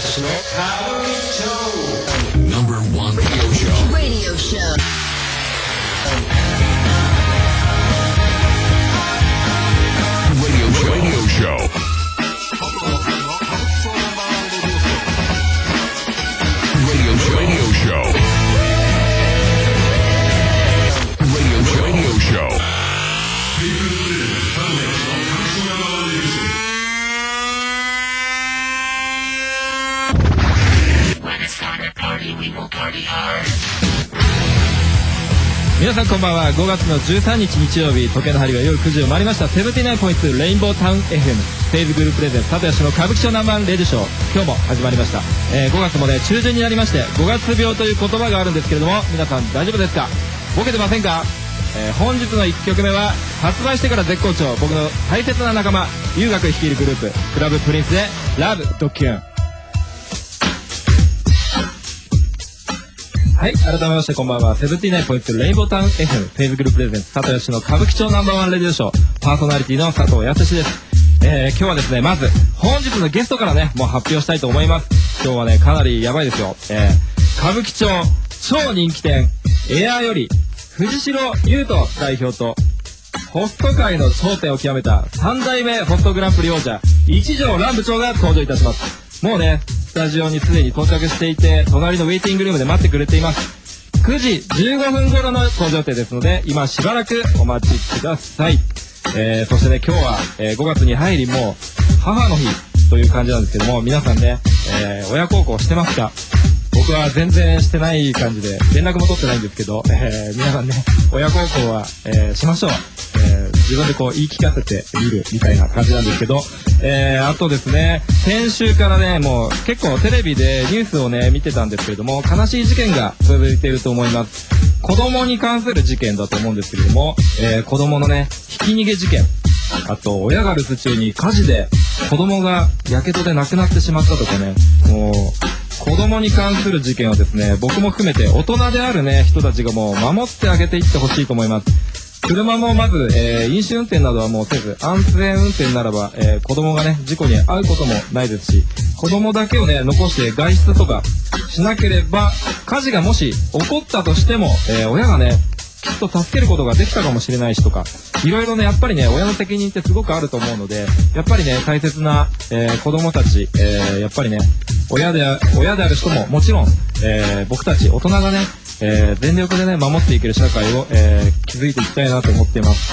しのNumber 1 radio show. Radio show. Radio show. Radio show. Party hard. 皆さんこんばんは。5月の13日日曜日、時計の針が夜9時を回りました。79.2レインボータウン FM フェイズグループプレゼンツ里吉の歌舞伎町ナンバーレディショー、今日も始まりました。5月もね中旬になりまして、5月病という言葉があるんですけれども、皆さん大丈夫ですか？ボケてませんか？本日の1曲目は発売してから絶好調、僕の大切な仲間優学率いるグループクラブプリンスでラブドキュン。はい、改めましてこんばんは。79.2レインボータウン FM フェイズグループプレゼンツ里吉の歌舞伎町ナンバー1レディオショー、パーソナリティの佐藤康です。今日はですね、まず本日のゲストからねもう発表したいと思います。今日はねかなりやばいですよ。歌舞伎町超人気店エアーより藤代優斗代表とホスト界の頂点を極めた3代目ホストグランプリ王者一条蘭部長が登場いたします。もうねスタジオにすでに到着していて、隣のウェイティングルームで待ってくれています。9時15分頃の登場予定ですので、今しばらくお待ちください。そしてね今日は、5月に入りもう母の日という感じなんですけども、皆さんね、親孝行してますか？僕は全然してない感じで連絡も取ってないんですけど、皆さんね親孝行は、しましょう。自分でこう言い聞かせてみるみたいな感じなんですけど、あとですね、先週からねもう結構テレビでニュースをね見てたんですけれども、悲しい事件が続いていると思います。子供に関する事件だと思うんですけれども、子供のねひき逃げ事件、あと親が留守中に火事で子供がやけどで亡くなってしまったとかね、もう子供に関する事件をですね、僕も含めて大人であるね人たちがもう守ってあげていってほしいと思います。車もまず、飲酒運転などはもうせず、安全運転ならば、子供がね事故に遭うこともないですし、子供だけをね残して外出とかしなければ、火事がもし起こったとしても、親がねきっと助けることができたかもしれないしとか、いろいろねやっぱりね親の責任ってすごくあると思うので、やっぱりね大切な、子供たち、やっぱりね親である人ももちろん、僕たち大人がね全力でね守っていける社会を、築いていきたいなと思っています。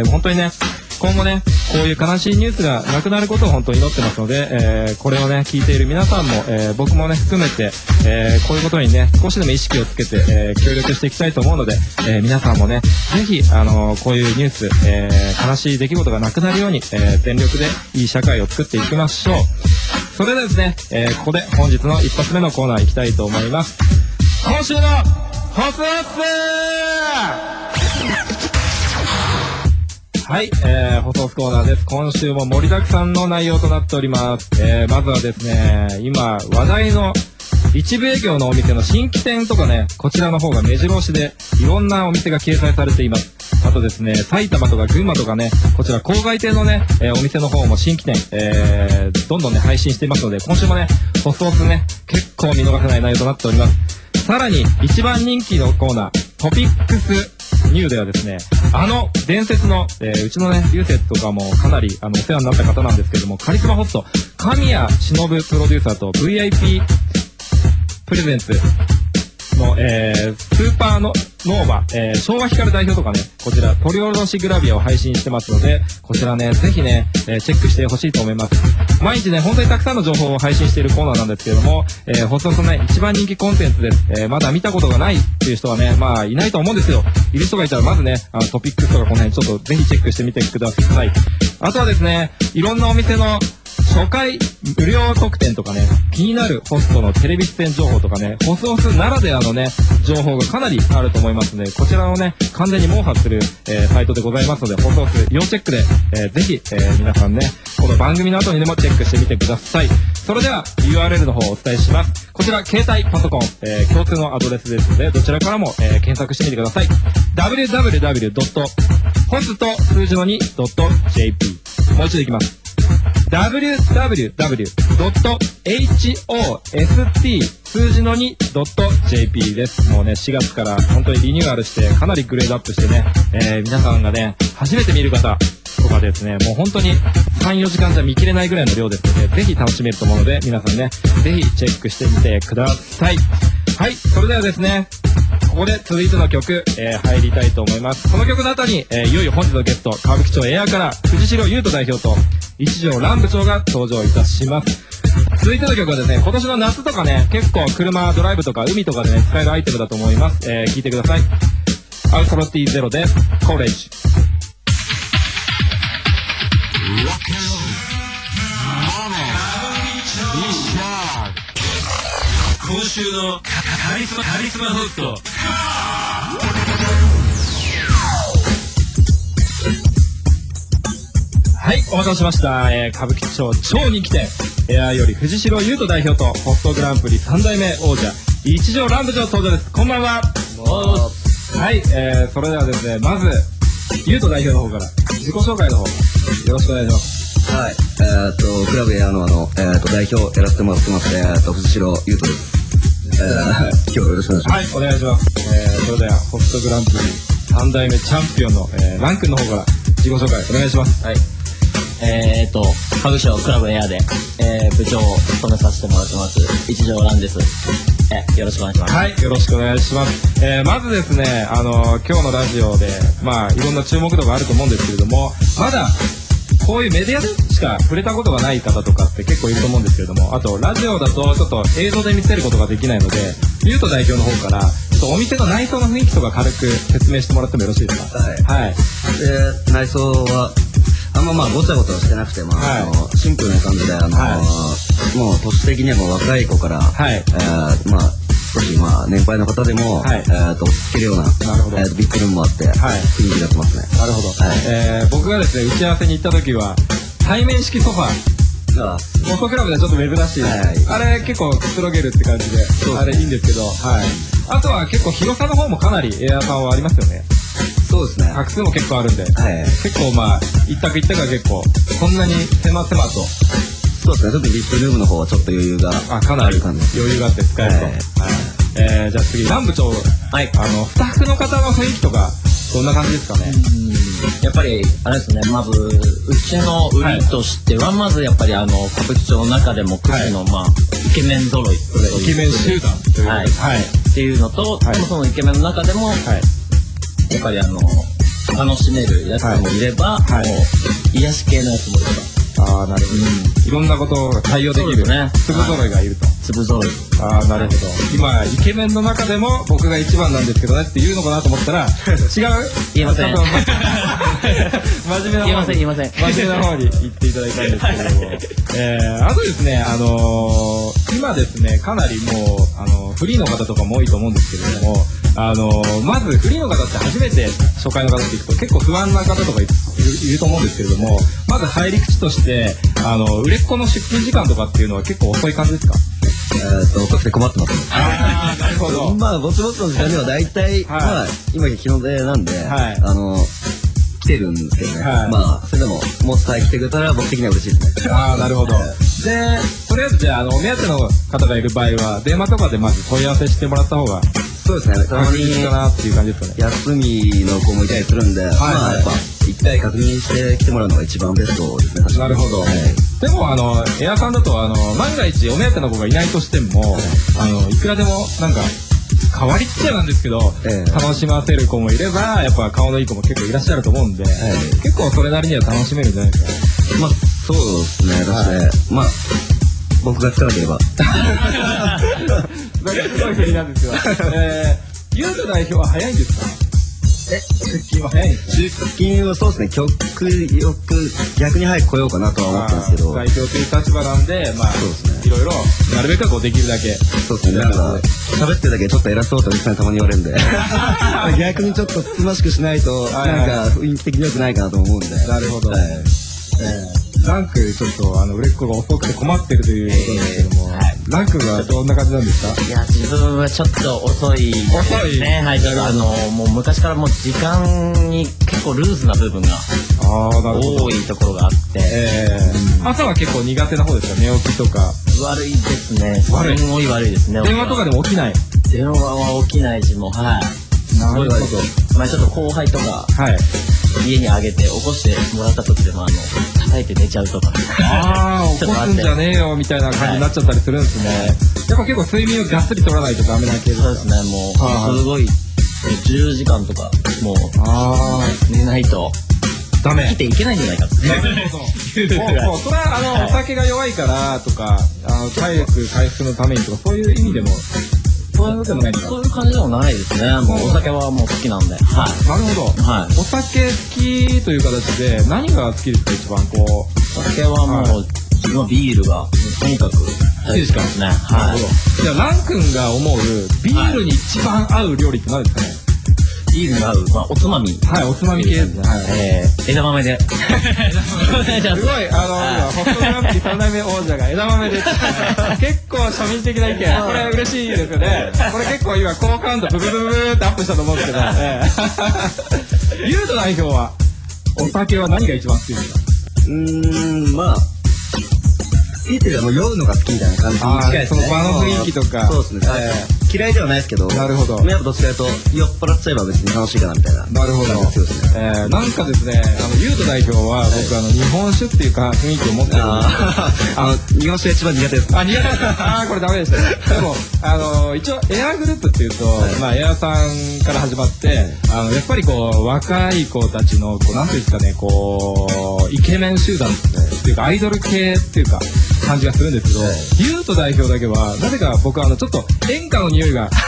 本当にね今後ねこういう悲しいニュースがなくなることを本当に祈ってますので、これをね聞いている皆さんも、僕もね含めて、こういうことにね少しでも意識をつけて、協力していきたいと思うので、皆さんもねぜひこういうニュース、悲しい出来事がなくなるように、全力でいい社会を作っていきましょう。それではですね、ここで本日の一発目のコーナー行きたいと思います。今週のホストはい、ホストコーナーです。今週も盛りだくさんの内容となっております。まずはですね、今話題の一部営業のお店の新規店とかね、こちらの方が目白押しでいろんなお店が掲載されています。あとですね、埼玉とか群馬とかね、こちら郊外店のね、お店の方も新規店、どんどんね配信していますので、今週もねホストね結構見逃せない内容となっております。さらに一番人気のコーナートピックスニューではですね、伝説の、うちのね流星とかもかなりお世話になった方なんですけども、カリスマホスト神谷忍プロデューサーと VIP プレゼンツの、スーパーノーバ、昭和光代表とかね、こちら取り下ろしグラビアを配信してますので、こちらねぜひね、チェックしてほしいと思います。毎日ね本当にたくさんの情報を配信しているコーナーなんですけれども、放送のね一番人気コンテンツです。まだ見たことがないっていう人はねまあいないと思うんですよ。いる人がいたらまずねトピックスとかこの辺ちょっとぜひチェックしてみてください。あとはですね、いろんなお店の初回無料特典とかね、気になるホストのテレビ出演情報とかね、ホスならではのね情報がかなりあると思いますので、こちらをね完全に網羅する、サイトでございますので、ホス要チェックで、ぜひ、皆さんねこの番組の後にでもチェックしてみてください。それでは URL の方をお伝えします。こちら携帯パソコン、共通のアドレスですので、どちらからも、検索してみてください。www.host 数字の 2.jp、 もう一度いきます。 www.host 数字の 2.jp です。もうね、4月から本当にリニューアルして、かなりグレードアップしてね、皆さんがね、初めて見る方とかですね、もう本当に3、4時間じゃ見切れないぐらいの量ですので、ぜひ楽しめると思うので、皆さんね、ぜひチェックしてみてください。はい、それではですね、ここで続いての曲、入りたいと思います。この曲の後に、いよいよ本日のゲスト、歌舞伎町エアから藤代優斗代表と一条蘭部長が登場いたします。続いての曲はですね、今年の夏とかね、結構車ドライブとか海とかでね、使えるアイテムだと思います。聴いてください。アウトロ T0 でコレージ。今週のカリスマホスト。はい、お待たせしました。歌舞伎町超人気店エアより藤代優斗代表とホストグランプリ3代目王者一条蘭部長登場です。こんばんは。はい、それではですね、まず優斗代表の方から自己紹介の方よろしくお願いします。 はい、クラブエアの代表やらせてもらってます、藤代優斗です。今日よろしくお願いします。 はい、お願いします。それではホストグランプリ3代目チャンピオンの、ラン君の方から自己紹介お願いします。 はい。歌舞伎町クラブエアで、部長を務めさせてもらってます一条蘭です。よろしくお願いします。 はい、よろしくお願いします。まずですね、今日のラジオでまあいろんな注目度があると思うんですけれども、まだこういうメディアでしか触れたことがない方とかって結構いると思うんですけれども、あとラジオだとちょっと映像で見せることができないので、優斗代表の方からちょっとお店の内装の雰囲気とか軽く説明してもらってもよろしいですか？ はい、はい、内装はあんまごちゃごちゃしてなくて、はい、シンプルな感じでもう年的にはもう若い子から、はい、少し年配の方でも、はい、落ち着けるようなビッグルームもあって、はい、雰囲気になってますね。 なるほど。はい、僕がですね打ち合わせに行った時は対面式ソファー、ホストクラブではちょっと珍しい、はい、あれ結構くつろげるって感じで、あれいいんですけど、はい、あとは結構広さの方もかなりエアさんはありますよね。 そうですね。 画数も結構あるんで、はい、結構一択一択が結構そんなに狭と。 そうですね。特にリップルームの方はちょっと余裕がかなり余裕があって使えると。はい、じゃあ次蘭部長、はい、スタッフの方の雰囲気とかどんな感じですかね？ やっぱりあれですね。まずうちの売りとしては、まずやっぱり歌舞伎町の中でも屈指のイケメン揃い、 イケメン集団という、 はい、っていうのと、そのイケメンの中でも、やっぱり楽しめるやつもいれば、もう癒し系のやつもいれば。 ああ、なるほど。いろんなことを対応できる粒揃いがいると。 粒揃い。 ああ、なるほど。今イケメンの中でも僕が一番なんですけどねって言うのかなと思ったら違う。 言いません。 真面目な方に。 言いません。 真面目な方に言っていただいたんですけれども、あとですね、今ですね、かなりもうフリーの方とかも多いと思うんですけれども、まずフリーの方って初めて初回の方って行くと結構不安な方とかいると思うんですけれども、まず入り口として売れっ子の出勤時間とかっていうのは結構遅い感じですか？ 遅くて困ってますね。 ああ、なるほど。 ぼちぼちの時間では大体今日の出なんで、来てるんですけどね。それでももう伝え来てくれたら僕的には嬉しいですね。 ああ、なるほど。で、とりあえずじゃあお目当ての方がいる場合は電話とかでまず問い合わせしてもらった方が。 そうですね。たまにかなっていう感じですかね。 休みの子もいたりするんで、やっぱ一回確認して来てもらうのが一番ベストですね。 なるほど。でもエアさんだと万が一お目当ての子がいないとしても、いくらでもなんか代わりっちゃなんですけど、楽しませる子もいれば、やっぱ顔のいい子も結構いらっしゃると思うんで、結構それなりには楽しめるんじゃないですか。 そうですね。僕がつかなければ。 なんかすごい振りなんですよ。優斗代表は早いんですか？出勤は早いんですか？ 出勤はそうですね。極力逆に早く来ようかなとは思ったんですけど。 代表という立場なんで、そうですね。いろいろなるべくできるだけ。 そうですね。なんか喋ってるだけちょっと偉そうとおじさんにたまに言われるんで、逆にちょっとつつましくしないとなんか雰囲気的に良くないかなと思うんで。 なるほど。ランクちょっと売れっ子が遅くて困ってるということなんですけども、ランクはどんな感じなんですか？ いや、自分はちょっと遅いですね。はい、ちょっともう昔からもう時間に結結構ルーズな部分が多いところがあって、 朝は結構苦手な方ですか？寝起きとか。 悪いですね。すごい悪いですね。 電話とかでも起きない？ 電話は起きないし、もう、はい。 なるほど。 前ちょっと後輩とか、家にあげて起こしてもらった時でも叩いて寝ちゃうとか。 ああ、起こすんじゃねえよみたいな感じになっちゃったりするんですね。やっぱ結構睡眠をがっつり取らないとダメな系ですか？ そうですね、もうすごい10時間とかもう寝ないとダメ。 生きていけないんじゃないかって。 なるほど。それはお酒が弱いからとか、体力回復のためにとかそういう意味でも。そういうのでもないんですか？ そういう感じでもないですね。もうお酒はもう好きなんで。 なるほど。お酒好きという形で何が好きですか？一番こう。 お酒はもう自分はビールがとにかく好きですね。 はい。じゃあラン君が思うビールに一番合う料理って何ですかね？ ビールに合うおつまみ。 はい、おつまみ系ですね。 枝豆で。すごいホストグランプリ3代目王者が枝豆で。結構庶民的な意見。これ嬉しいですよね。これ結構今好感度ブブブブーってアップしたと思うんですけど。ユート代表はお酒は何が一番好きですか？ まあ好きっていうか酔うのが好きみたいな感じに近いですね。 その場の雰囲気とか。 そうですね。嫌いではないですけど。なるほど。やっぱどっちかというと酔っ払っちゃえば別に楽しいかなみたいな。 なるほど。なんかですね、ユート代表は僕日本酒っていうか雰囲気を持ってるんで。 日本酒が一番苦手です。 苦手ですか？これダメでしたね。でも一応エアグループっていうとエアさんから始まってやっぱりこう若い子たちのなんていうんですかね、こうイケメン集団っていうかアイドル系っていうか感じがするんですけど、ユート代表だけはなぜか僕ちょっと演歌の匂いが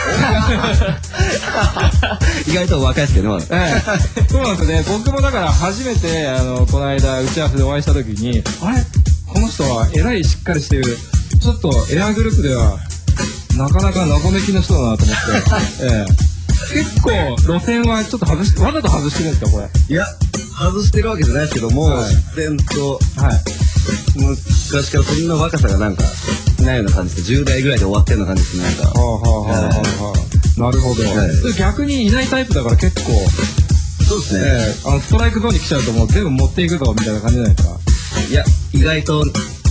意外と若いですけどね。 そうなんですよね。僕もだから初めてこの間打ち合わせでお会いした時にあれこの人はえらいしっかりしてるちょっとエアグループではなかなか謎めきの人だなと思って結構路線はちょっとわざと外してるんですかこれ？ いや外してるわけじゃないですけども自然と昔からそんな若さがなんかないような感じで10代ぐらいで終わってるような感じですね。 なるほど。逆にいないタイプだから結構そうですね。 ストライクゾーンに来ちゃうともう全部持っていくぞみたいな感じじゃないですか？ いや意外と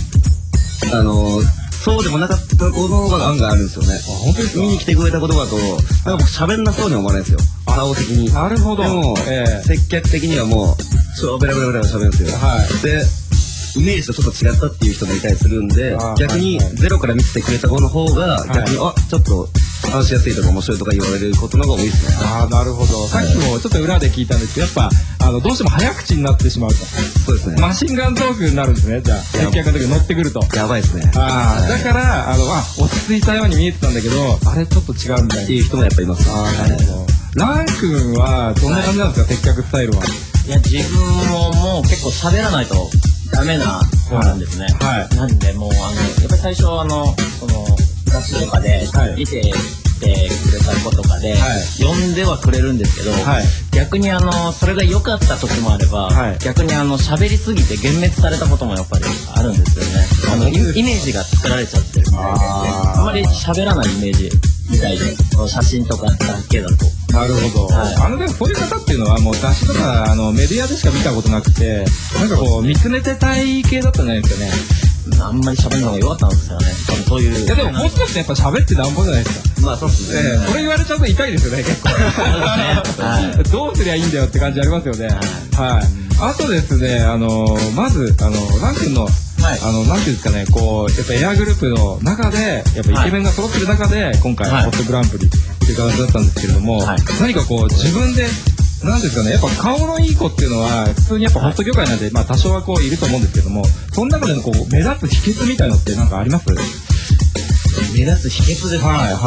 そうでもなかったことの方が案があるんですよね。 本当ですか？ 見に来てくれたことだとなんか僕喋んなそうに思わないんですよ。顔的に。 なるほど。 でも接客的にはもうベラベラベラ喋るんですよ。でイメージとちょっと違ったっていう人もいたりするんで、逆にゼロから見ててくれた子の方が逆にちょっと話しやすいとか面白いとか言われることの方が多いですね。 なるほど。さっきもちょっと裏で聞いたんですけどやっぱどうしても早口になってしまうと。 そうですね。 マシンガントークになるんですね。じゃあ接客の時乗ってくるとやばいですね。 だから落ち着いたように見えてたんだけどあれちょっと違うみたいなっていう人もやっぱいます。 ラン君はどんな感じなんですか？接客スタイルは。 いや自分ももう結構喋らないとダメな方なんですね。なんでもうやっぱり最初その雑誌とかで見てくれた子とかで呼んではくれるんですけど、逆にそれが良かった時もあれば、逆に喋りすぎて幻滅されたこともやっぱりあるんですよね。イメージが作られちゃってるみたいで、あまり喋らないイメージみたいで、写真とかだけだと。 なるほど。でもそういう方っていうのはもう雑誌とかメディアでしか見たことなくてなんかこう見つめてたい系だったんじゃないですかね。 あんまり喋るのが弱かったんですよね。そういう。 いやでももう少しやっぱ喋ってなんぼじゃないですか。まあそうですね。 それ言われちゃうと痛いですよね結構。どうすりゃいいんだよって感じありますよね。あとですねまずラン君のなんていうんですかねこうやっぱエアグループの中でやっぱイケメンが揃ってる中で今回ホットグランプリっていう形だったんですけれども何かこう自分でなんですかねやっぱ顔のいい子っていうのは普通にやっぱホスト業界なんで多少はこういると思うんですけどもその中でのこう目立つ秘訣みたいのって何かあります？ 目立つ秘訣ですね。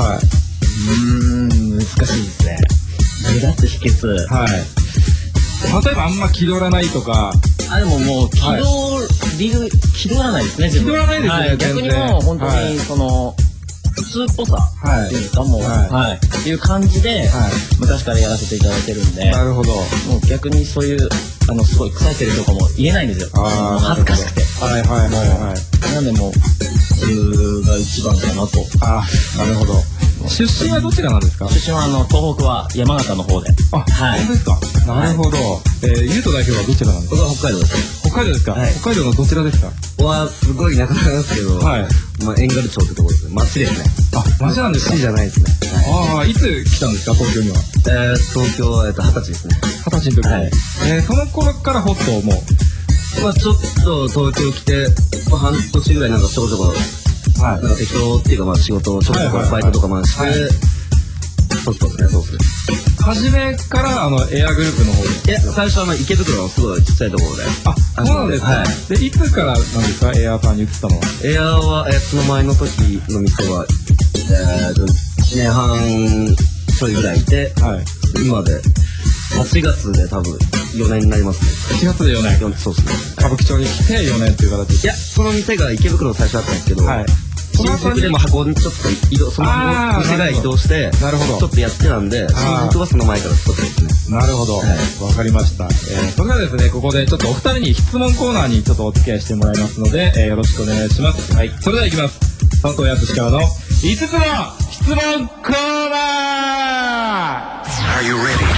難しいですね。目立つ秘訣。 例えばあんま気取らないとか。 でももう気取らないですね。 気取らないですね。 逆にもう本当に普通っぽさっていうんですかもうっていう感じで昔からやらせていただいてるんで。 なるほど。 もう逆にそういうすごい腐ってるとかも言えないんですよ。恥ずかしくて。なんでもうそれが一番かなと。 なるほど。 ます。 出身はどちらなんですか？ 出身は東北は山形の方で。 あ、はい。本当ですか？なるほど。ゆうと代表はどちらなんですか？ 僕は北海道です。 北海道ですか？北海道のどちらですか？ はすごい田舎なんですけど、まあ遠軽町ってところですね。町ですね。 あ、町なんですか？ 市じゃないですね。 ああ、いつ来たんですか？東京には。 東京は20歳ですね。 20歳の時に。その頃からホストをもう。 まあちょっと東京来て、半年ぐらいなんかちょこちょこ、なんか適当っていうかまあ仕事をちょこちょこバイトとかまあして、そうですね、そうですね。 初めからエアグループの方で。 いや、最初は池袋のすごいちっちゃいところで。 あ、そうなんですか。で、いつからなんですか、エアさんに移ったのは。 エアは、その前の時の店は、1年半ちょいぐらいいて、今で、8月で多分4年になりますね。 8月で4年。 そうですね。 歌舞伎町に来て4年っていう形で。 いや、その店が池袋の最初だったんですけど、新宿でも箱にちょっと移動、その店が移動して、ちょっとやってたんで、新宿はその前からちょっとですね。 なるほど。わかりました。それではですね、ここでちょっとお二人に質問コーナーにちょっとお付き合いしてもらいますので、よろしくお願いします。はい。それではいきます。佐藤康からの5つの質問コーナー Are you ready?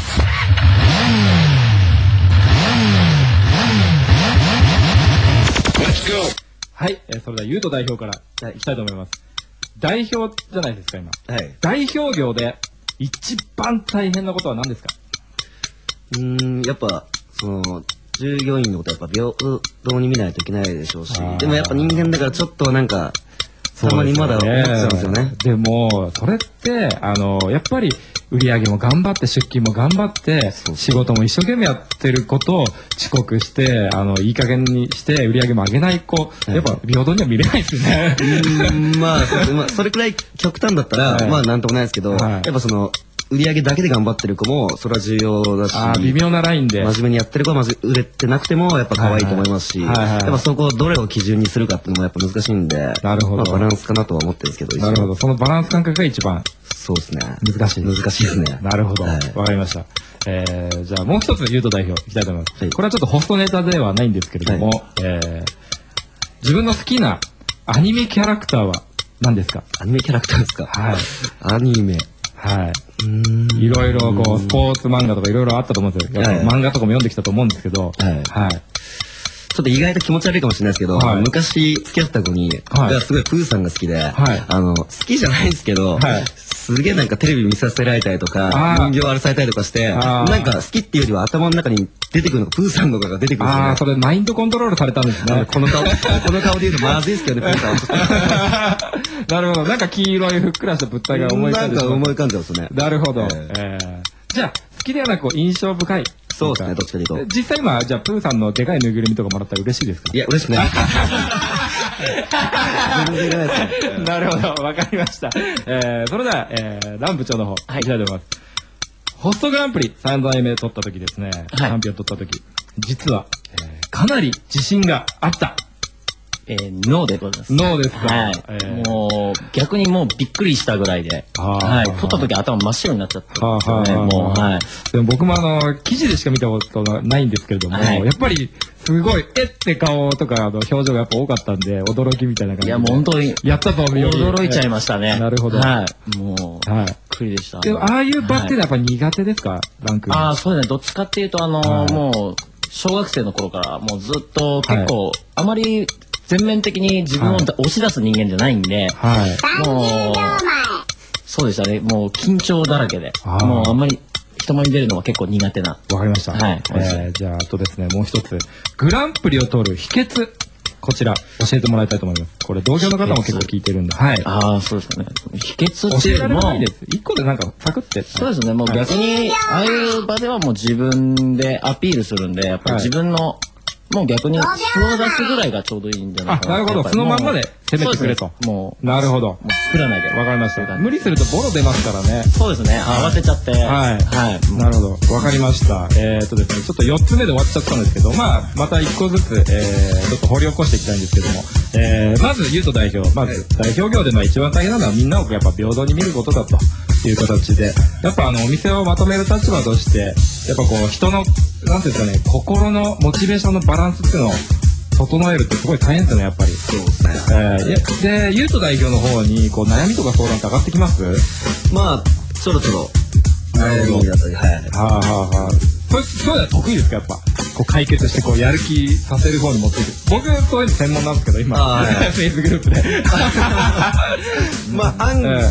はい、それではゆうと代表からいきたいと思います。代表じゃないですか、今。代表業で一番大変なことは何ですか？ やっぱ、従業員のことはやっぱ平等に見ないといけないでしょうし、でもやっぱ人間だからちょっとなんか、たまにまだ思っちゃうんですよね。 でも、それって、やっぱり、売り上げも頑張って出勤も頑張って仕事も一生懸命やってることを遅刻していい加減にして売り上げも上げない子やっぱ平等には見れないですね。 まあそれくらい極端だったらまあなんともないですけど、やっぱ売り上げだけで頑張ってる子もそれは重要だし、 微妙なラインで真面目にやってる子は売れてなくてもやっぱ可愛いと思いますし、やっぱそこをどれを基準にするかっていうのもやっぱ難しいんで、バランスかなとは思ってるんですけど。 なるほど、そのバランス感覚が一番そうですね。 難しいですね。 なるほど。わかりました。じゃあもう一つゆうと代表いきたいと思います。これはちょっとホストネタではないんですけれども、自分の好きなアニメキャラクターは何ですか？ アニメキャラクターですか？ はい。 アニメ。 はい。いろいろスポーツ漫画とかいろいろあったと思うんですよ。漫画とかも読んできたと思うんですけど、はい。 ちょっと意外と気持ち悪いかもしれないですけど、昔付き合った子に、すごいプーさんが好きで、好きじゃないですけど、すげえなんかテレビ見させられたりとか、人形荒らされたりとかして、なんか好きっていうよりは頭の中に出てくるのがプーさんとかが出てくるんですよね。 それマインドコントロールされたんですね。 この顔で言うとまずいですけどね、プーさんは。 なるほど。なんか黄色いふっくらした物体が思い浮かんでなんか思い浮かんじゃうんですね。 なるほど。じゃあ、好きではなく印象深い。 そうですね、どっちかで言うと。 実際今、じゃあ、プーさんのでかいぬいぐるみとかもらったら嬉しいですか？ いや、嬉しくない。全然いらないですね。 なるほど、わかりました。それでは、ラン部長の方、いきたいと思います。ホストグランプリ3代目取った時ですね、チャンピオン取った時、実は、かなり自信があった。 ノーでございます。 ノーですか？ はい。もう、逆にもうびっくりしたぐらいで、はい。取った時頭真っ白になっちゃったんですよね、もう、はい。 でも僕も記事でしか見たことないんですけれども、やっぱり、すごい、って顔とか、表情がやっぱ多かったんで、驚きみたいな感じで。 いや、もう本当に、 やったと驚いちゃいましたね。 なるほど。 はい。もう、びっくりでした。 でも、ああいう場ってやっぱ苦手ですか？ランク。 そうですね。どっちかっていうと、もう、小学生の頃からもうずっと結構、あまり、全面的に自分を押し出す人間じゃないんで、もう、そうでしたね。もう緊張だらけで、もうあんまり人前に出るのは結構苦手な。 わかりました。はい。じゃあ、あとですね、もう一つ。グランプリを取る秘訣。こちら、教えてもらいたいと思います。これ、同業の方も結構聞いてるんで。はい。 そうですね。秘訣っていうのも。 教えられないです。一個でなんか、サクって。 そうですね。もう逆に、ああいう場ではもう自分でアピールするんで、やっぱり自分の、もう逆に素を出すぐらいがちょうどいいんじゃないかな。 なるほど。そのまんまで攻めてくれと。 もう。 なるほど。もう作らないで。 わかりました。無理するとボロ出ますからね。 そうですね。慌てちゃって。 はい。なるほど。わかりました。ですね、ちょっと4つ目で終わっちゃったんですけど、また1個ずつ、ちょっと掘り起こしていきたいんですけども、まず、ゆうと代表。まず、代表業で一番大変なのはみんなをやっぱ平等に見ることだという形で、やっぱお店をまとめる立場として、やっぱ人の、なんていうんですかね、心のモチベーションのバランスっていうのを整えるってすごい大変ですよね、やっぱり。 そうですね。で、ユート代表の方にこう悩みとか相談って上がってきます？ まあそろそろ悩みだったり、はい。 そういうのは得意ですか、やっぱ。こう解決してこうやる気させる方に持っていく。僕そういうの専門なんですけど今フェイスグループで。 まあ案外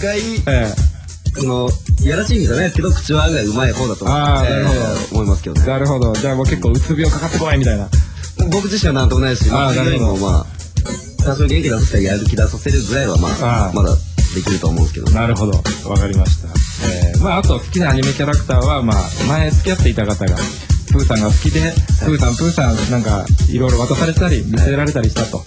いやらしいんじゃないですけど、口は案外うまい方だと思いますけどね。 なるほど。じゃあもう結構うつ病かかってこないみたいな。 僕自身はなんともないし、まあ多少元気出させたりやる気出させるぐらいはまだできると思うんですけど。 なるほど、わかりました。まああと好きなアニメキャラクターは前付き合っていた方がプーさんが好きで、プーさんなんかいろいろ渡されたり見せられたりしたと。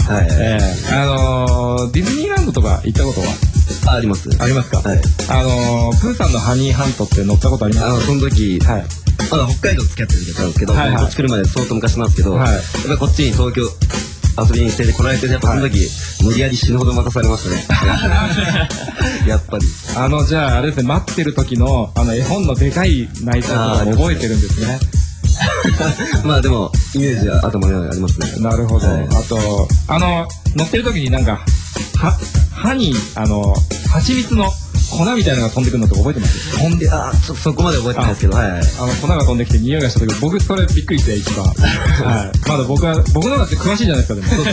ディズニーランドとか行ったことはあります。 ありますか？プーさんのハニーハントって乗ったことありますか？ その時まだ北海道付き合ってる時だったんですけど、こっち来るまで相当昔なんですけど、やっぱりこっちに東京遊びに来て来られて、やっぱその時無理やり死ぬほど待たされましたね。やっぱりじゃああれですね、待ってる時の絵本のでかい泣いたのを覚えてるんですね。 まあでもイメージは頭の中にありますね。 なるほど。あと乗ってる時になんか歯に蜂蜜の粉みたいなのが飛んでくるのって覚えてます？ 飛んでそこまで覚えてないですけど、 粉が飛んできて匂いがした時、僕それびっくりして一番。まだ僕の方だって詳しいじゃないですか。でもそう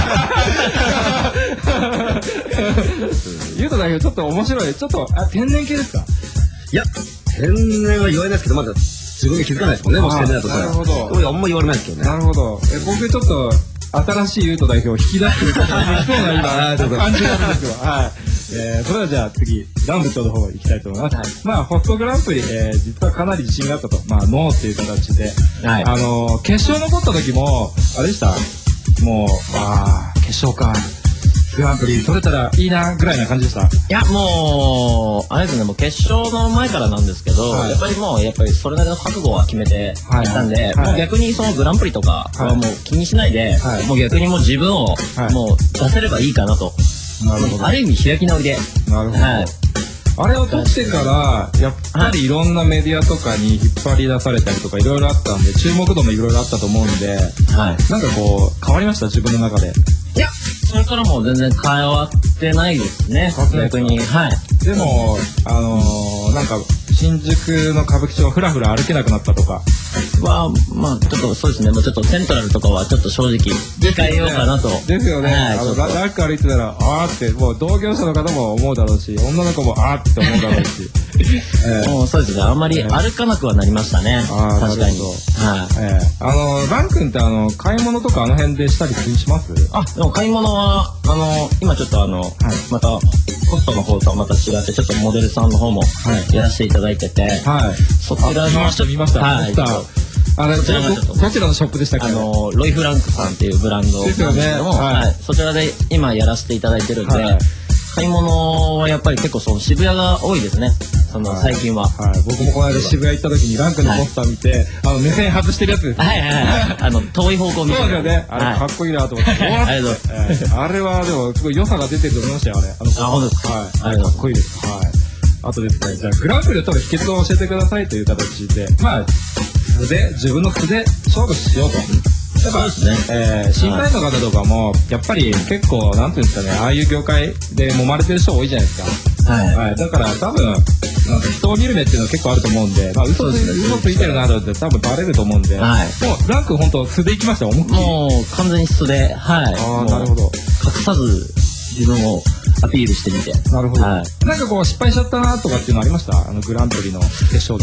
ですね。ゆうと代表ちょっと面白い。ちょっと天然系ですか？ いや天然は言われないですけど、まだ自分で気づかないですもんね。もし天然だとしたら。なるほど。あんま言われないですけどね。 なるほど。僕ちょっと新しいゆうと代表を引き出してることができそうな今感じがあるんですよ。それはじゃあ次ラン部長の方行きたいと思います。ホストグランプリ実はかなり自信があったと。ノーっていう形で決勝残った時もあれでした。もう決勝か。グランプリ取れたらいいなぐらいな感じでした。いやもうあれですね、もう決勝の前からなんですけど、やっぱりそれなりの覚悟は決めていたんで、もう逆にそのグランプリとかはもう気にしないで、もう逆にもう自分をもう出せればいいかなと。ある意味開き直りで。 なるほど。あれを取ってからやっぱりいろんなメディアとかに引っ張り出されたりとかいろいろあったんで、注目度もいろいろあったと思うんで、なんかこう変わりました？自分の中で。 いやそれからもう全然変わってないですね。逆に。 でもなんか新宿の歌舞伎町をふらふら歩けなくなったとかはちょっとそうですね。もうちょっとセントラルとかはちょっと正直控えようかなと。 ですよね。ラック歩いてたらってもう同業者の方も思うだろうし、女の子もって思うだろうし。 もうそうですね。あんまり歩かなくはなりましたね。確かに。 ラン君って買い物とか辺でしたりします？ でも買い物は今ちょっとまたホストの方とはまた違ってちょっとモデルさんの方もやらせていただいてて、そちらの見ました。どちらのショップでしたっけ？ ロイフランクさんっていうブランドなんですけども、そちらで今やらせていただいてるんで、買い物はやっぱり結構その渋谷が多いですね。最近は。 僕もこの間渋谷行った時にランクのポスター見て、目線外してるやつです。 遠い方向見て。 そうですよね。あれかっこいいなと思って。あれはでもすごい良さが出てると思いましたよ、あれ。 本当ですか。 かっこいいです。あとですね、じゃあグランプリを取る秘訣を教えてくださいという形で、自分の素で勝負しようと。やっぱ審判員の方とかもやっぱり結構なんていうんですかね、ああいう業界で揉まれてる人多いじゃないですか。だから多分人を見る目っていうのは結構あると思うんで、嘘ついてるなどって多分バレると思うんで、もうランク本当素でいきました。 もう完全に素で、 なるほど。 隠さず自分をアピールしてみて。 なるほど。なんかこう失敗しちゃったなとかっていうのありました？グランプリの決勝で。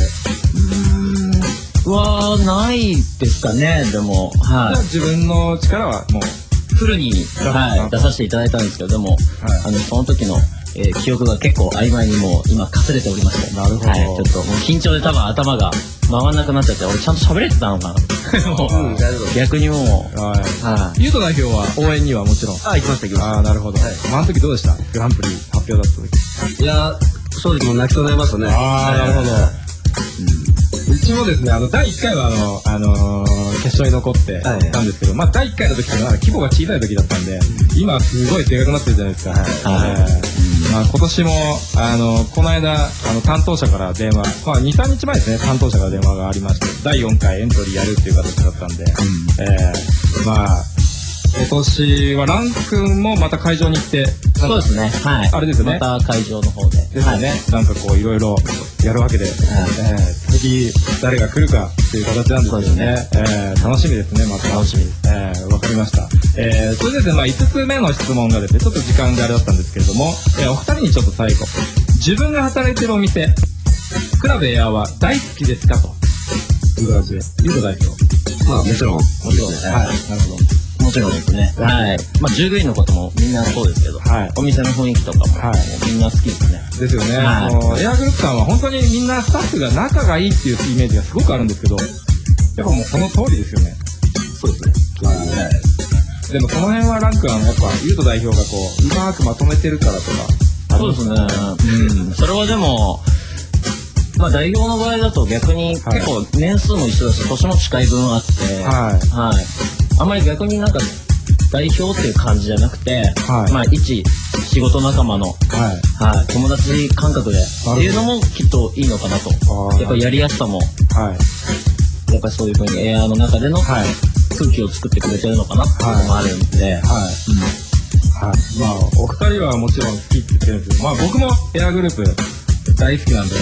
はないですかね。でも自分の力はもうフルに出させていただいたんですけど、でもその時の記憶が結構曖昧にもう今かすれておりまして。 なるほど。 ちょっともう緊張で多分頭が回らなくなっちゃって、俺ちゃんと喋れてたのかな。逆にもう。 ゆうと代表は応援にはもちろん。 行きました。 なるほど。あの時どうでした？グランプリ発表だった時。 いや正直もう泣きそうになりましたね。 なるほど。うちもですね、第1回は決勝に残ってたんですけど、第1回の時って規模が小さい時だったんで、今すごいでかくなってるじゃないですか。今年もこの間担当者から電話、2、3日前ですね、担当者から電話がありまして、第4回エントリーやるっていう形だったんで、 今年はラン君もまた会場に行って、 そうですね。はい。 あれですよね。 また会場の方で。 ですよね。なんかこういろいろやるわけで、次誰が来るかっていう形なんですけどね。楽しみですね。また楽しみです。 わかりました。それでですね、5つ目の質問がですね、ちょっと時間があれだったんですけれども、お二人にちょっと最後、自分が働いてるお店、クラブエアは大好きですかという形で、ゆうと代表。 まあもちろん。 もちろん。はい。なるほど。 もちろんですね。はい。まあ従業員のこともみんなそうですけど、お店の雰囲気とかもみんな好きですね。 ですよね。エアグループさんは本当にみんなスタッフが仲がいいっていうイメージがすごくあるんですけど、やっぱもうその通りですよね。 そうですね。 でもその辺はランクはやっぱゆうと代表がこううまくまとめてるからとか。 そうですね。それはでも。まあ代表の場合だと逆に結構年数も一緒だし年も近い分あって、あんまり逆になんか代表っていう感じじゃなくて、まあ一仕事仲間の、友達感覚でっていうのもきっといいのかなと。やっぱりやりやすさも、やっぱりそういう風にエアーの中での空気を作ってくれてるのかなっていうのもあるんで、 まあお二人はもちろん好きって言ってるんですけど、まあ僕もエアグループ大好きなんで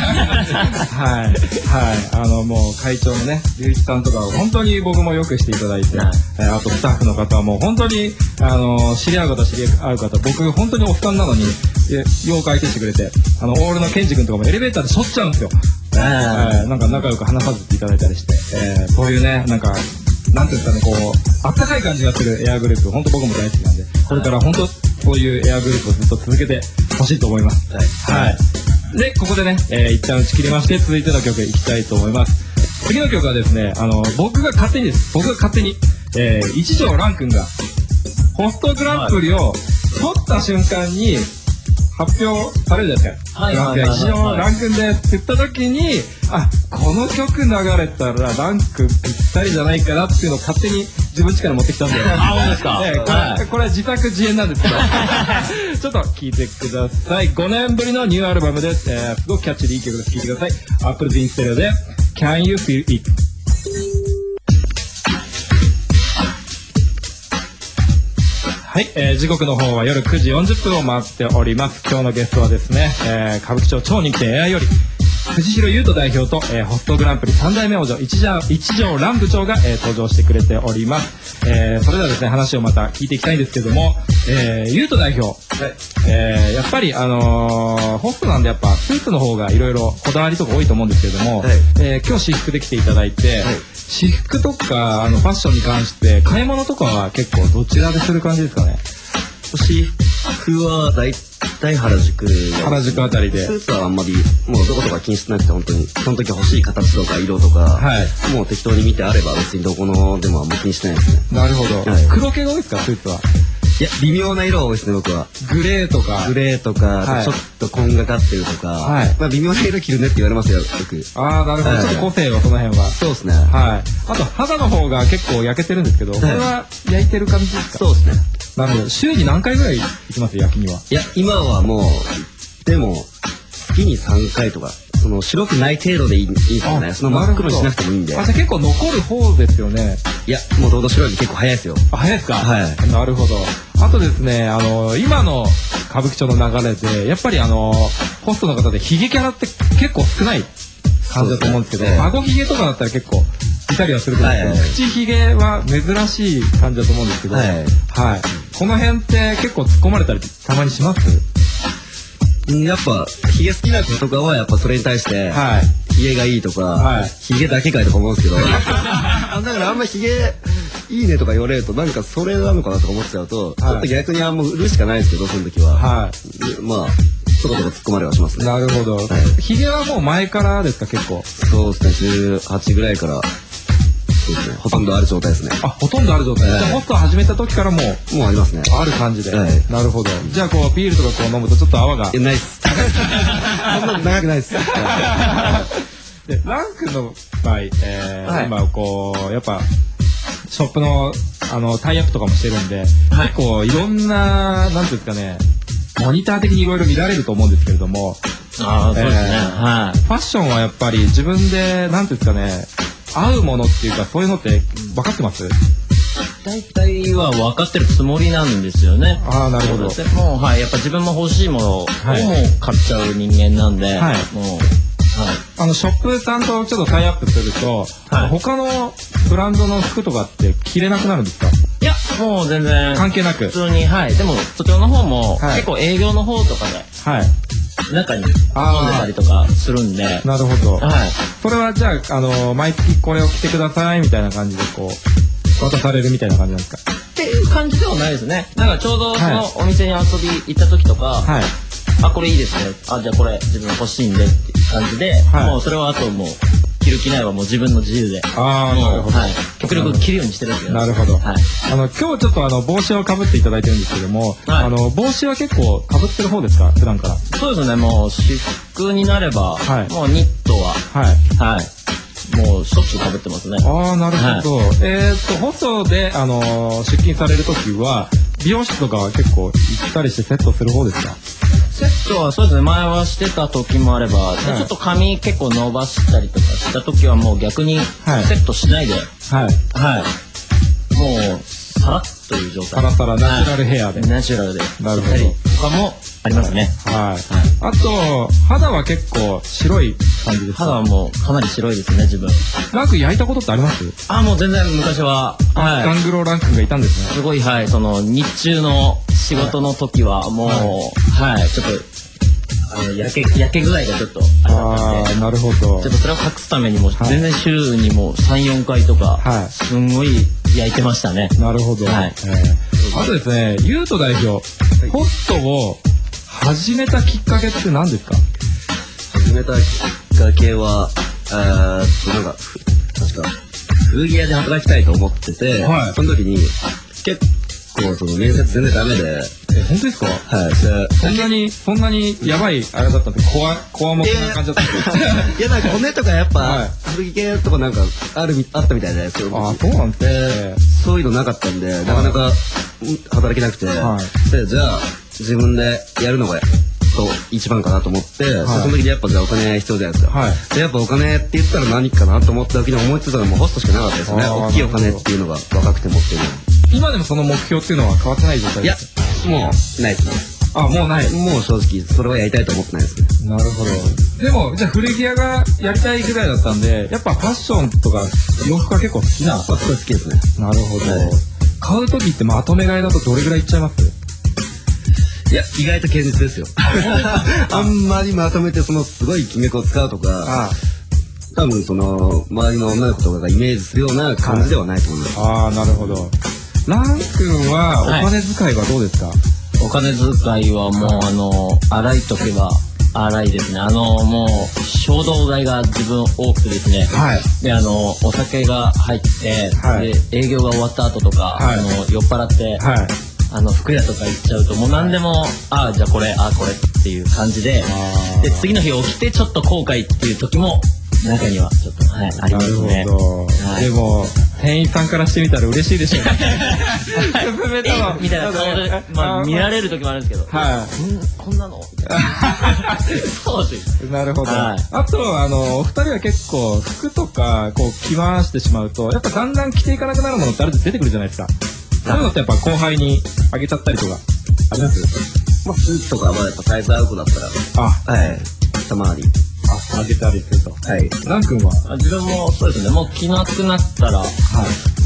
もう会長のね龍一さんとか本当に僕もよくしていただいて、あとスタッフの方はもう本当に知り合う方僕本当におっさんなのによく相手してくれてオールのケンジ君とかもエレベーターでしょっちゃうんですよ。なんか仲良く話させていただいたりして、そういうねなんかなんていうんですかねこうあったかい感じがするエアグループ本当僕も大好きなんでこれから本当そういうエアグループをずっと続けてほしいと思います。でここでね、一旦打ち切りまして続いての曲いきたいと思います。次の曲はですね僕が勝手に一条蘭君がホストグランプリを取った瞬間に発表されるじゃないですか。一条蘭君ですって言った時にこの曲流れたら蘭君ぴったりじゃないかなっていうのを勝手に自分力持ってきたんでそうですか。 これは自作自演なんですけどちょっと聴いてください。5年ぶりのニューアルバムです。すごくキャッチーでいい曲です。聴いてください。Apple Bean Stereo で Can You Feel It。はい、時刻の方は夜9時40分を回っております。今日のゲストはですね、歌舞伎町超人気店エアより藤代優斗代表と、ホストグランプリ3代目王女一条蘭部長が、登場してくれております。それではですね話をまた聞いていきたいんですけども、優斗代表、やっぱりホストなんでやっぱスーツの方がいろいろこだわりとか多いと思うんですけども、今日私服で来ていただいて、私服とかファッションに関して買い物とかは結構どちらでする感じですかね。 私服は大体原宿あたりでスーツはあんまりもうどことか気にしてなくて本当にその時欲しい形とか色とか、もう適当に見てあれば別にどこのでもあんま気にしてないですね。 なるほど、黒系が多いですかスーツは。 いや微妙な色が多いですね僕は。 グレーとかちょっとこんがかってるとか、まあ微妙な色着るねって言われますよよく。 なるほど、ちょっと個性はその辺は。 そうですね。 あと肌の方が結構焼けてるんですけど、これは焼いてる感じですか。 そうですね。 なるほど。週に何回ぐらい行きます焼きには。 いや今はもうでも月に3回とかその白くない程度でいいですよね。その真っ黒にしなくてもいいんで。 じゃあ結構残る方ですよね。 いやもうどうぞ白い結構早いですよ。 早いですか。なるほど。あとですね今の歌舞伎町の流れでやっぱりホストの方でヒゲキャラって結構少ない感じだと思うんですけど、顎ヒゲとかだったら結くいたりはするけど、口ひげは珍しい感じだと思うんですけど、この辺って結構突っ込まれたりたまにします？ やっぱヒゲ好きな子とかはやっぱそれに対してヒゲがいいとかヒゲだけかいとか思うんですけどだからあんまヒゲいいねとか言われるとなんかそれなのかなとか思っちゃうとちょっと逆に売るしかないですけどその時はまあそこそこ突っ込まれはしますね。 なるほど。ヒゲはもう前からですか結構。 そうですね18ぐらいからそうですねほとんどある状態ですね。 ほとんどある状態。じゃあホストを始めた時からもうありますね。 ある感じで。なるほど。じゃあビールとか飲むとちょっと泡が。 ないっす。そんな長くないっす。 でラン君の場合今やっぱショップのタイアップとかもしてるんで結構いろんななんていうんですかねモニター的にいろいろ見られると思うんですけれども、 そうですね。 ファッションはやっぱり自分でなんていうんですかね合うものっていうかそういうのって分かってます？ 大体は分かってるつもりなんですよね。 ああ、なるほど。 もう、はい、やっぱ自分も欲しいものをもう買っちゃう人間なんで、はい、もう、 はい、ショップさんとちょっとタイアップすると、はい、他のブランドの服とかって着れなくなるんですか？ いや、もう全然関係なく普通に、はい。でもそちらの方も、はい、結構営業の方とかで、はい、中に飲んでたりとかするんで。 なるほど。はい。それはじゃあ毎月これを着てくださいみたいな感じでこう渡されるみたいな感じなんですか？ っていう感じではないですね。なんかちょうどそのお店に遊び行った時とか、はい、あ、これいいですね。あ、じゃあこれ自分欲しいんでっていう感じで、はい、もうそれはあともう着る着ないはもう自分の自由で。 ああ、なるほど。はい。 極力着るようにしてるんですよ。 なるほど。はい。今日ちょっと帽子をかぶっていただいてるんですけども、はい、帽子は結構かぶってる方ですか？普段から。 そうですね。もう私服になれば、はい、もうニットは、はい。はい。もうしょっちゅうかぶってますね。 ああ、なるほど。はい、ホストで出勤されるときは美容室とかは結構行ったりしてセットする方ですか？ セットはそうですね、前はしてた時もあれば、はい、ちょっと髪結構伸ばしたりとかした時はもう逆にセットしないで、はい、はい、もうサラッという状態。 サラサラナチュラルヘアで。 ナチュラルで。 なるほど。 とかもありますね。 はい。あと肌は結構白い感じですか？ 肌はもうかなり白いですね、自分。 ランク焼いたことってあります？ あ、もう全然昔は。 はい。ガングローランクがいたんですね。 すごい、はい、その日中の仕事の時はもう、はい、ちょっと。焼け具合がちょっとああ、なるほど。 ちょっとそれを隠すためにも、全然週にも3、4回とか、すんごい焼いてましたね。 なるほど。はい。あとですね、ユート代表、ホストを始めたきっかけって何ですか？ 始めたきっかけは、なんか、確か、古着屋で働きたいと思ってて、はい、その時に、結構その面接全然ダメで、 本当ですか？ はい。 そんなにやばいあれだったんですか？こわもてな感じだったんですか？ いや、なんか骨とかやっぱ古着系とかなんかあったみたいじゃないですか。 あ、そうなんですね。 そういうのなかったんで、なかなか働けなくて、で、じゃあ自分でやるのが一番かなと思って、その時にやっぱじゃあお金必要じゃないですか。で、やっぱお金って言ったら何かなと思った時に思いついたのはもうホストしかなかったですよね。大きいお金っていうのが若くて持ってるの。 今でもその目標っていうのは変わってない状態ですか？ いや、もうないですね。 あ、もうない。 もう正直それはやりたいと思ってないですね。 なるほど。でもじゃあ古着屋がやりたいぐらいだったんで、やっぱファッションとか洋服は結構好きな。 それ好きですね。 なるほど。買う時ってまとめ買いだとどれぐらいいっちゃいます？ いや、意外と堅実ですよ。あんまりまとめてすごい金額を使うとか、多分周りの女の子とかがイメージするような感じではないと思います。 ああ、なるほど。ラン君はお金遣いはどうですか？ お金遣いはもう洗いとけば洗いですね。もう衝動買いが自分多くてですね。はい。でお酒が入って、はい、で営業が終わった後とか、はい、酔っ払って、はい、服屋とか行っちゃうともう何でもじゃあこれっていう感じで、で次の日起きてちょっと後悔っていう時も中にはちょっと、はい、ありますね。 なるほど。はい、でも店員さんからしてみたら嬉しいでしょうね。 勧めたのみたいな顔で、見られる時もあるんですけど、はい、こんなのみたいな。そうです。 なるほど。はい、あとお二人は結構服とかこう着回してしまうとやっぱだんだん着ていかなくなるものってある程度出てくるじゃないですか。そういうのってやっぱ後輩にあげちゃったりとかあります？ まあスーツとかはやっぱサイズアウトだったら、はい、たまに。 あげたりすると。はい。ラン君は？ 自分もそうですね。もう着なくなったら、はい、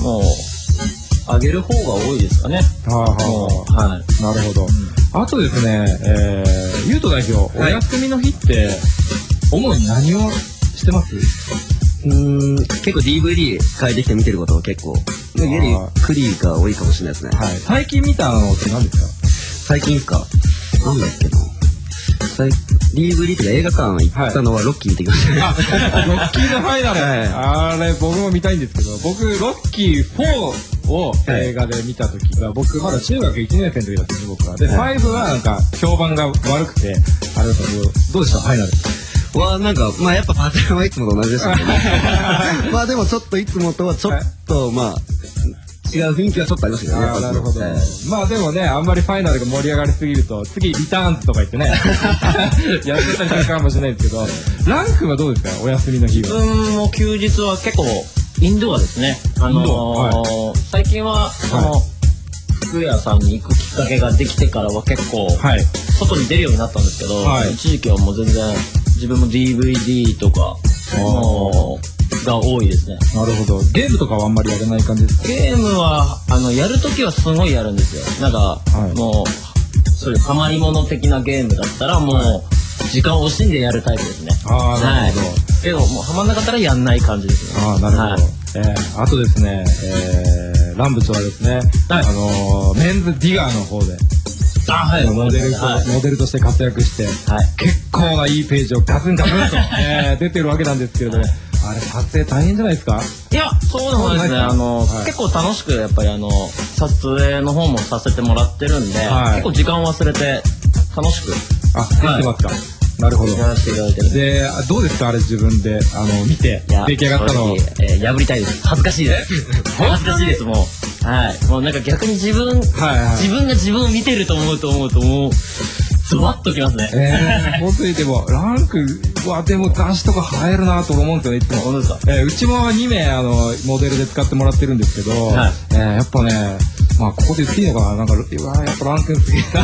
もうあげる方が多いですかね。 はい。なるほど。あとですね、ユート代表、お休みの日って主に何をしてます？ 結構 DVD 借りてきて見てることは結構家にクリーが多いかもしれないですね。はい。 最近見たのって何ですか？最近ですか？なんだっけな。DVD とか映画館行ったのはロッキー見てきましたね。 ロッキーのファイナル。あれ僕も見たいんですけど、僕ロッキー4を映画で見た時が、僕まだ中学1年生の時だったんです僕は。で、5はなんか評判が悪くてあれだったけど、どうでしたファイナル？ はなんかやっぱパターンはいつもと同じでしたけどね。まあでもちょっといつもとはちょっと違う雰囲気はちょっとありましたよね。 なるほど。まあでもね、あんまりファイナルが盛り上がりすぎると次リターンズとか言ってねやってたりするかもしれないですけど、ラン君はどうですか？お休みの日は。 もう休日は結構インドアですね。最近は服屋さんに行くきっかけができてからは結構外に出るようになったんですけど、一時期はもう全然自分も DVD とかが多いですね。 なるほど。ゲームとかはあんまりやらない感じですか？ ゲームはやるときはすごいやるんですよ。なんか、もうそういうハマり物的なゲームだったらもう時間を惜しんでやるタイプですね。 なるほど。 けどもうハマんなかったらやんない感じですね。 なるほど。あとですね、ラン部長はですね、メンズディガーの方でモデルとして活躍して、結構ないいページをガツンガツンと出てるわけなんですけれども、あれ撮影大変じゃないですか？ いや、そうでもないですね。結構楽しくやっぱり撮影の方もさせてもらってるんで、結構時間を忘れて楽しくできてますか？なるほど。 やらせていただいてる。 で、どうですかあれ自分で見て出来上がったの。 破りたいです。恥ずかしいです。恥ずかしいですもう。はい。もうなんか逆に自分が自分を見てると思うともうゾワッときますね。 本当にでもランクはでも雑誌とか映えるなと思うんですよねいつも。 本当ですか？ うちも2名モデルで使ってもらってるんですけど、やっぱね。ここで言っていいのかな、なんかやっぱラン君すげえな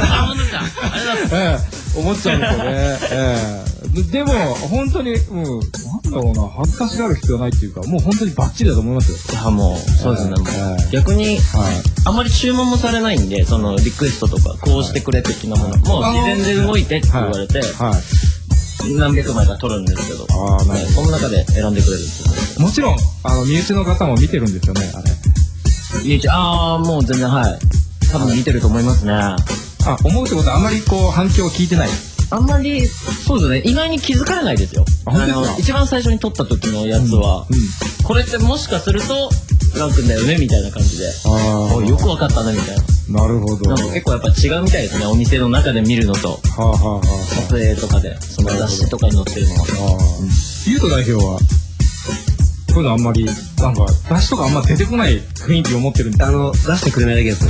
思っちゃうんですよね。でも本当になんだろうな、恥ずかしがる必要ないっていうか、もう本当にバッチリだと思いますよ。 いやもうそうですね。逆にあまり注文もされないんで、そのリクエストとかこうしてくれ的なものもう自然で動いてって言われて何百枚か撮るんですけど、その中で選んでくれるんですよ。 もちろん身内の方も見てるんですよね、あれ。 もう全然多分見てると思いますね。 思うってことはあんまり反響を聞いてない？ あんまりそうですね。意外に気づかれないですよ。一番最初に撮った時のやつは、これってもしかするとラン君だよねみたいな感じで、よくわかったねみたいな。 なるほど。 なんか結構やっぱ違うみたいですね。お店の中で見るのと撮影とかでその雑誌とかに載ってるのは。 ゆうと代表はこういうのあんまりなんか雑誌とかあんま出てこない雰囲気を持ってるんで、 出してくれないだけです。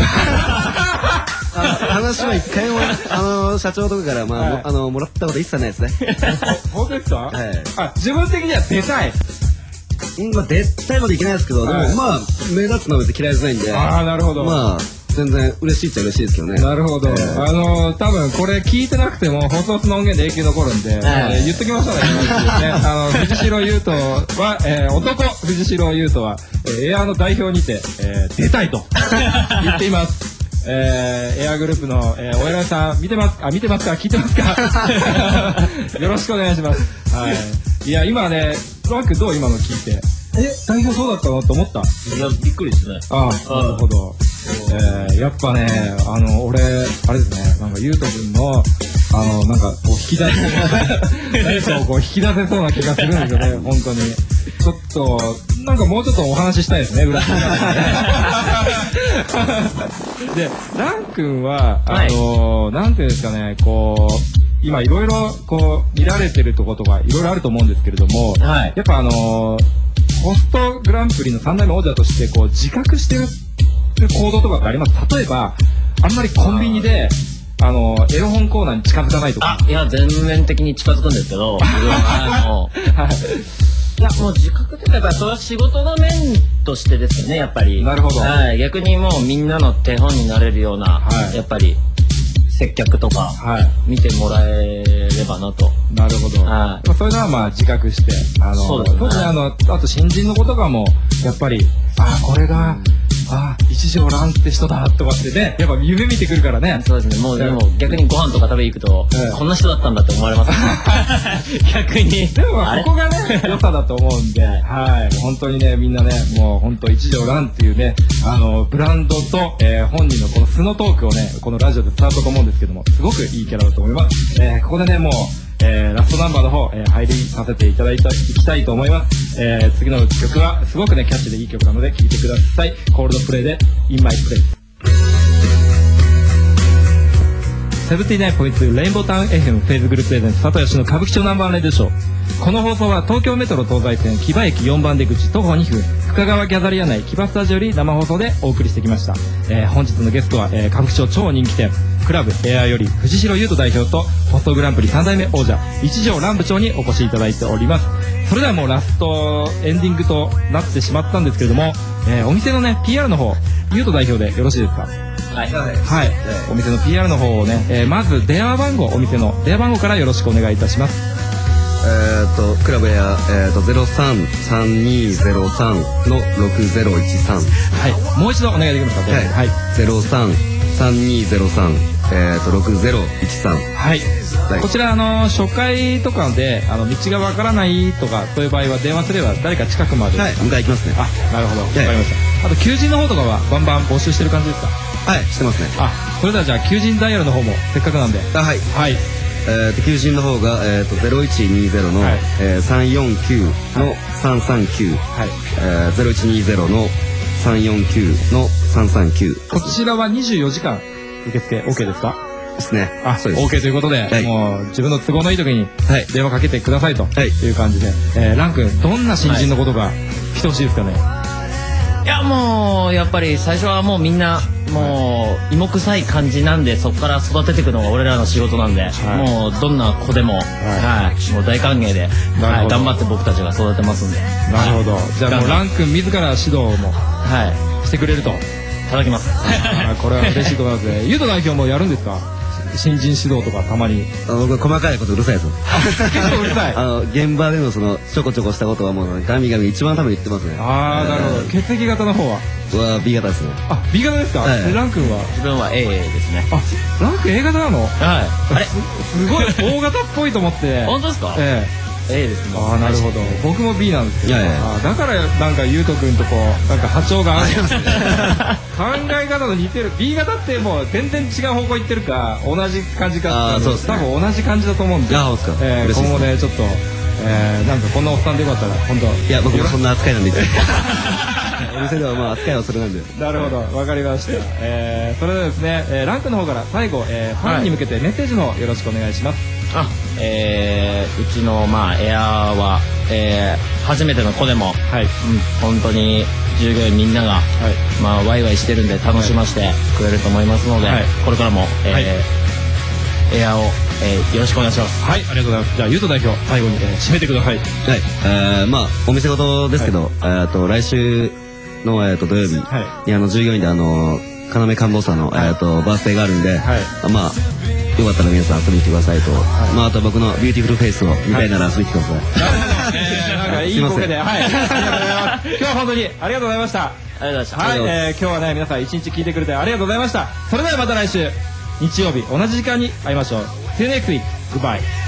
話は一回も社長とかからもらったこと一切ないですね。 本当ですか？自分的には出たい。 出たいまでいけないですけど、でも目立つのは別に嫌いじゃないんで。 なるほど。 全然嬉しいっちゃ嬉しいですけどね。 なるほど。多分これ聞いてなくても放送の音源で永久残るんで、言っときましょうね。藤代優斗は、男藤代優斗は、エアの代表にて、出たいと言っています。エアグループの、お偉いさん見てますか？聞いてますか？よろしくお願いします。いや今ね、トラックどう今の聞いて。代表そうだったのと思った？いやびっくりですね。 なるほど。やっぱね、俺あれですね、なんかゆうとくんのなんか引き出せ何かを引き出せそうな気がするんですよね、本当に。ちょっとなんかもうちょっとお話ししたいですね、裏で、ラン君はなんていうんですかね、今いろいろ見られてるとことかいろいろあると思うんですけれども、やっぱホストグランプリの3代目王者として自覚してる行動とかってあります？例えばあんまりコンビニでエロ本コーナーに近づかないとか。 いや全面的に近づくんですけど、いやもう自覚というかそれは仕事の面としてですよね、やっぱり。 なるほど。 逆にもうみんなの手本になれるような、やっぱり接客とか見てもらえればなと。 なるほど。そういうのは自覚して、そうですね。あと新人の子とかもやっぱりこれが一条蘭って人だとかってね、やっぱ夢見てくるからね。 そうですね。もうでも逆にご飯とか食べに行くとこんな人だったんだって思われますね。逆に。 でもここがね良さだと思うんで、本当にねみんなねもう本当一条蘭っていうねブランドと本人のこの素のトークをねこのラジオで伝わったと思うんですけども、すごくいいキャラだと思います。ここでねもうラストナンバーの方、入りさせていただいていきたいと思います。次の曲はすごくねキャッチでいい曲なので聴いてください。コールドプレイで In My Place。 79.2 レインボータウン FM フェイズグループプレゼンツ佐藤義の歌舞伎町ナンバーワンレディオショー。この放送は東京メトロ東西線木場駅4番出口徒歩2分深川ギャザリア内木場スタジオより生放送でお送りしてきました。本日のゲストは、歌舞伎町超人気店クラブエアより藤代優斗代表とホストグランプリ3代目王者一条蘭部長にお越しいただいております。それではもうラストエンディングとなってしまったんですけれども、お店のね PR の方優斗代表でよろしいですか？ はい、 はい、お店の PR の方をね、まず電話番号、お店の電話番号からよろしくお願いいたします。 クラブエア、033203の6013。 はい、もう一度お願いできますか？ はい、0332036013。 はい、こちら初回とかで道がわからないとかそういう場合は電話すれば誰か近くまで。 はい、迎え行きますね。 あ、なるほど、わかりました。あと求人の方とかはバンバン募集してる感じですか？ はい、してますね。 あ、それではじゃあ求人ダイヤルの方もせっかくなんで。 はいはい。 求人の方が0120の349の339。はい。0120の349の339。 こちらは24時間受付 OK ですか？ ですね。 あ、そうです。OK ということで、もう自分の都合のいい時に電話かけてくださいという感じで、ラン君どんな新人のことが来てほしいですかね？ いやもうやっぱり最初はもうみんなもう芋臭い感じなんで、そこから育てていくのが俺らの仕事なんで、もうどんな子でも、もう大歓迎で、頑張って僕たちが育てますんで。 なるほど。じゃあもうラン君自ら指導もしてくれると。いただきます。 これは嬉しいと思いますね。優斗代表もやるんですか？新人指導とかたまに。 僕細かいことうるさいですよ。 結構うるさい。 現場でのちょこちょこしたことはもうガミガミ一番多分言ってますね。 ああ、なるほど。血液型の方は B 型ですね。 あ、B 型ですか？ラン君は？ 自分は A ですね。 あ、ラン君 A 型なの？ はい。あれ？ すごい O 型っぽいと思って。 本当ですか？A ですね。 ああ、なるほど。僕も B なんですけど、だからなんか優斗君とこうなんか波長が合いますね。考え方の似てる。 B 型ってもう全然違う方向行ってるか同じ感じかって多分同じ感じだと思うんで、今後ねちょっとなんかこんなおっさんでよかったら本当。 いや僕もそんな扱いなんで。お店ではまあ扱いはそれなんで。 なるほど、わかりました。それではですね、ランクの方から最後、ファンに向けてメッセージのよろしくお願いします。 うちのエアーは初めての子でも本当に従業員みんながワイワイしてるんで楽しませてくれると思いますので、これからもエアーをよろしくお願いします。 はい、ありがとうございます。じゃあ優斗代表最後に締めてください。 はい、まあお店ごとですけど、来週の土曜日に従業員で要官房さんのバースデーがあるんで、まあよかったら皆さん遊びに来てくださいと、まああと僕のビューティフルフェイスを見たいなら遊びに来てください。 なんかいいボケで、はい。今日は本当にありがとうございました。 ありがとうございました。 はい、今日はね皆さん一日聞いてくれてありがとうございました。それではまた来週日曜日同じ時間に会いましょう。See you next week. Goodbye.